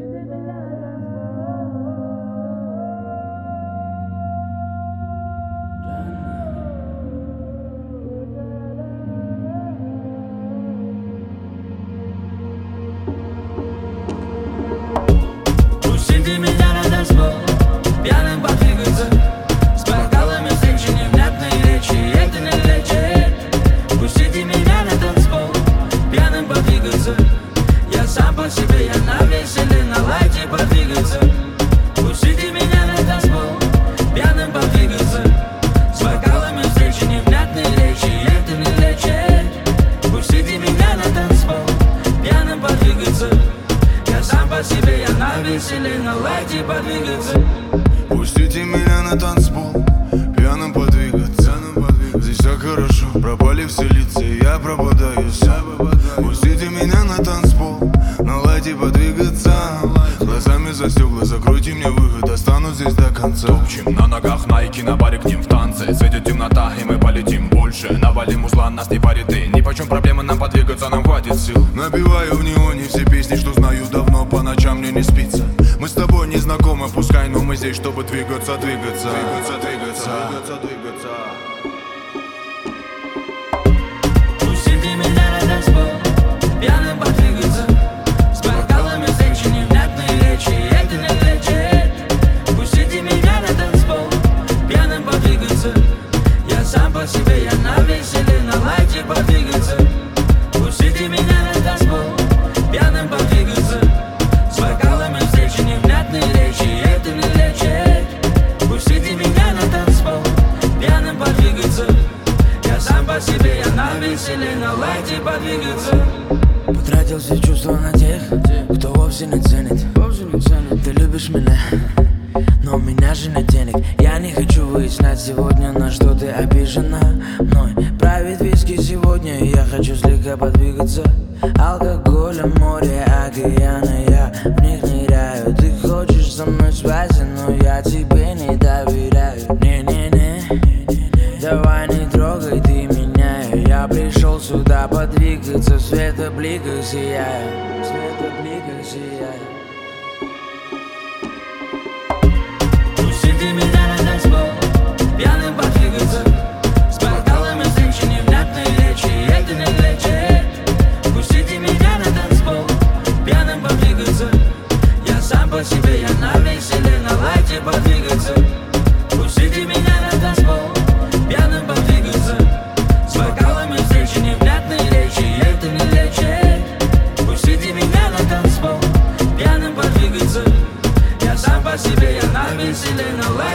Пустите меня на танцпол, пьяным подвигаться, с бокалами встреч и невнятной речи, это не лечит. Пустите меня на танцпол, пьяным подвигаться, я сам по себе, я на веселе, на лайте подвигаться. Пустите меня на танцпол, пьяным подвигаться, с бокалами встреч и невнятной речи, это не лечит. Пустите меня на танцпол, пьяным подвигаться, я сам по себе, я на веселе, на лайте подвигаться. Пустите меня на танцпол, пьяным подвигаться. Здесь все хорошо, пропали все лица, я пропадаю сам. Пустите меня на танцпол, на лайте подвигаться. Глазами за стекла, закройте мне выход, останусь здесь до конца. Топчем на ногах, найки на баре к ним в танце. Светит темнота, и мы полетим больше. Навалим узла, нас не парит и ни почем проблемы нам подвигаться, нам хватит сил. Набиваю в неоне все песни, что знаю давно, по ночам мне не спится. Мы с тобой не знакомы, пускай, но мы здесь, чтобы двигаться, двигаться. Пустите меня на танцпол, пьяным подвигаться, с бокалами встреч и невнятной речи, это не лечит. Пустите меня на танцпол, пьяным подвигаться, я сам по себе, я на веселе, на лайте подвигаться. Пустите меня на танцпол, пьяным подвигаться, с бокалами встреч и невнятной речи, это не лечит. Пустите меня на танцпол, пьяным подвигаться, я сам по себе, я на веселе, на лайте подвигаться. Потратил все чувства на тех, кто вовсе не ценит. Ты любишь меня, но у меня же нет денег. Я не хочу выяснять сегодня, на что ты обижена мной. Правит виски сегодня, и я хочу слегка подвигаться. Алкоголя, море, океаны, я в них ныряю. Ты хочешь со мной связи, но я тебе не доверяю. Не-не-не, давай не трогай ты меня. Я пришел сюда подвигаться, в светобликах сияю, в светобликах сияю. Пустите меня на танцпол, пьяным подвигаться, с бокалами встреч и невнятной речи, это не лечит. Пустите меня на танцпол, пьяным подвигаться, я сам по себе, я на веселе, на лайте подвигаться. Пустите меня на танцпол, пьяным подвигаться, с бокалами встреч и невнятной речи, это не лечит. Пустите меня на танцпол, пьяным подвигаться, я сам по себе, я на веселе, на лайте.